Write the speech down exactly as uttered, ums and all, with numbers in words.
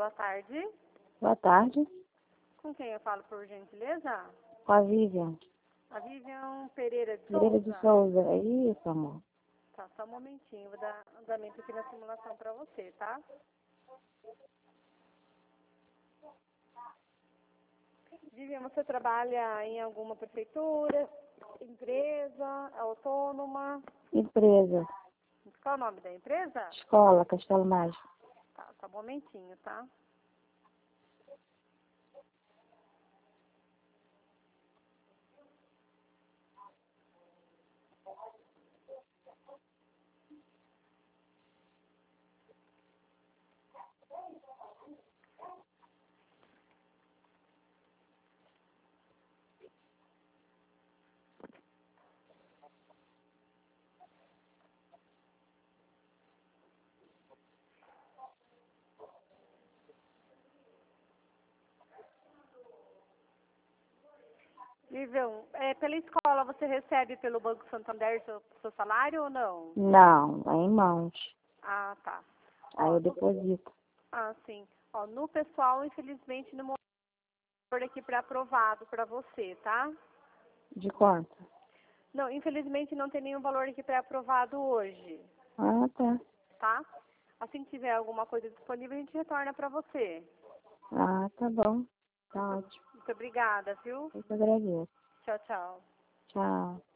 boa tarde. Boa tarde. Com quem eu falo, por gentileza? Com a Vivian. A Vivian Pereira de Pereira Souza. de Souza. É isso, amor. Tá, só um momentinho. Vou dar andamento aqui na simulação pra você, tá? Vivian, você trabalha em alguma prefeitura, empresa, autônoma? Empresa. Qual é o nome da empresa? Escola, Castelo Mágico. Tá, só um momentinho, tá? Vivian, é, pela escola você recebe pelo Banco Santander seu, seu salário ou não? Não, é em mãos. Ah, tá. Aí Ó, eu deposito. ah, sim. Ó, no pessoal, infelizmente, não vou aqui para aprovado para você, tá? De quanto? Não, infelizmente não tem nenhum valor aqui para aprovado hoje, Ah, tá. tá? Assim que tiver alguma coisa disponível, a gente retorna para você. Ah, tá bom. Tá ótimo. Muito obrigada, viu? Eu que agradeço. Tchau, tchau. Tchau.